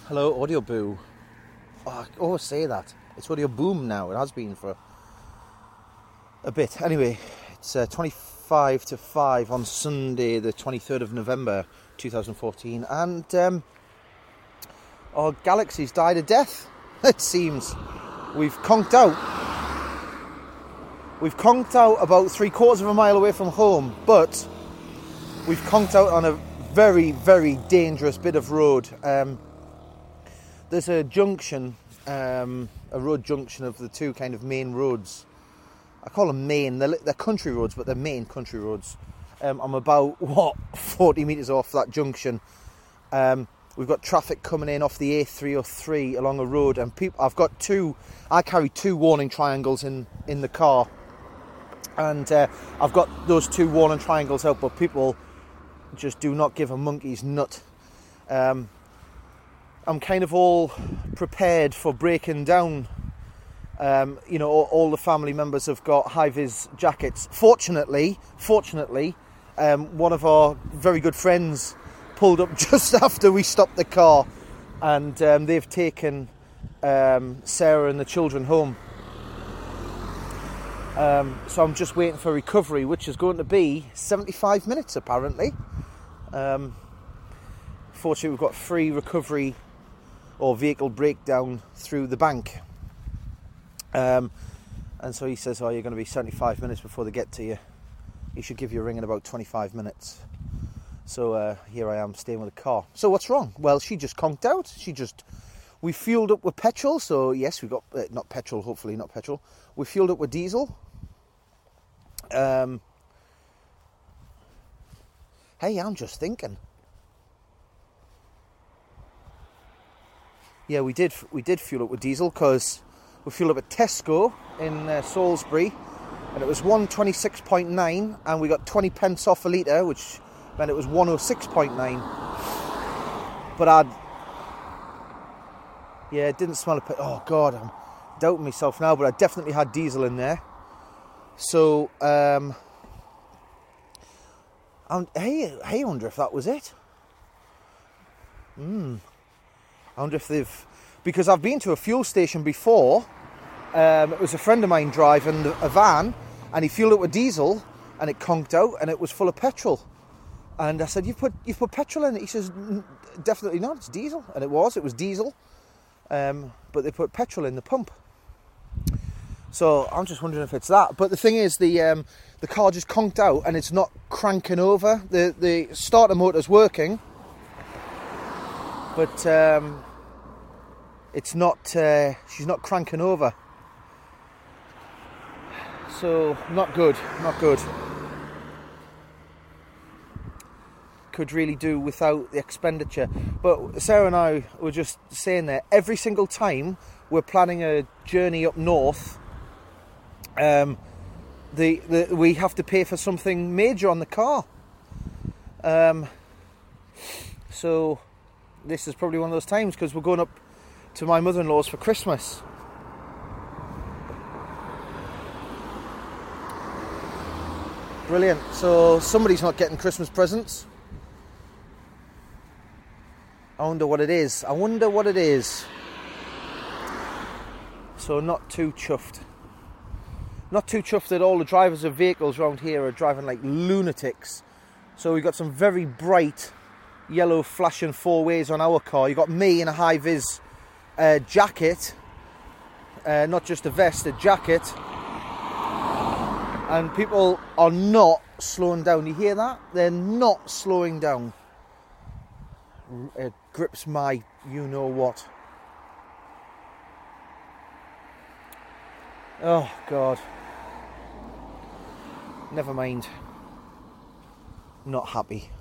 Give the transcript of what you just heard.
Hello, Audio Boo. Oh, I always say that. It's Audio Boom now. It has been for a bit. Anyway, it's 25 to 5 on Sunday, the 23rd of November, 2014. And our galaxy's died a death, it seems. We've conked out. We've conked out about 3/4 of a mile away from home, but we've conked out on a very, very dangerous bit of road. There's a junction, a road junction of the two kind of main roads. I call them main, they're country roads, but they're main country roads. I'm about, 40 metres off that junction. We've got traffic coming in off the A303 along a road, and I carry two warning triangles in the car. And I've got those two warning triangles out, but people just do not give a monkey's nut. I'm kind of all prepared for breaking down. All the family members have got high-vis jackets. Fortunately, one of our very good friends pulled up just after we stopped the car, and they've taken Sarah and the children home. So I'm just waiting for recovery, which is going to be 75 minutes apparently. Fortunately, we've got free recovery or vehicle breakdown through the bank. And so he says, you're going to be 75 minutes before they get to you. He should give you a ring in about 25 minutes. So here I am staying with the car. So what's wrong? Well, she just conked out. We fueled up with petrol. So yes, we got, not petrol, hopefully not petrol. We fueled up with diesel. Hey, I'm just thinking. Yeah, we did fuel up with diesel because we fueled up at Tesco in Salisbury, and it was 126.9, and we got 20 pence off a litre, which meant it was 106.9. But it didn't smell of oh God, I'm doubting myself now, but I definitely had diesel in there. So, I wonder if that was it. I wonder if because I've been to a fuel station before. It was a friend of mine driving a van, and he fueled it with diesel, and it conked out, and it was full of petrol. And I said, "You've put petrol in it?" He says, "Definitely not. It's diesel." And it was diesel, but they put petrol in the pump. So I'm just wondering if it's that. But the thing is, the car just conked out, and it's not cranking over. The starter motor's working, but it's not. She's not cranking over. So not good. Could really do without the expenditure. But Sarah and I were just saying that every single time we're planning a journey up north, we have to pay for something major on the car. So this is probably one of those times, because we're going up to my mother-in-law's for Christmas. Brilliant. So somebody's not getting Christmas presents. I wonder what it is. So not too chuffed. Not too chuffed that all the drivers of vehicles around here are driving like lunatics. So we've got some very bright yellow flashing four ways on our car. You've got me in a high-vis jacket. Not just a vest, a jacket. And people are not slowing down. You hear that? They're not slowing down. It grips my you-know-what. Oh, God. Never mind. Not happy.